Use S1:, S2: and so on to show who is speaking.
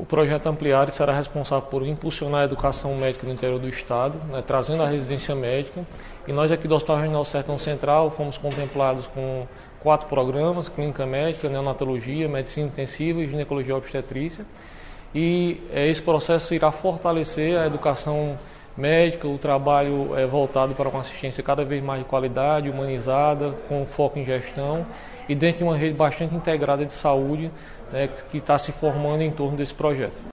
S1: projeto Ampliare será responsável por impulsionar a educação médica no interior do estado, trazendo a residência médica. E nós aqui do Hospital Regional Sertão Central fomos contemplados com 4 programas: clínica médica, neonatologia, medicina intensiva e ginecologia obstetrícia. E esse processo irá fortalecer a educação médica, o trabalho voltado para uma assistência cada vez mais de qualidade, humanizada, com foco em gestão e dentro de uma rede bastante integrada de saúde, que está se formando em torno desse projeto.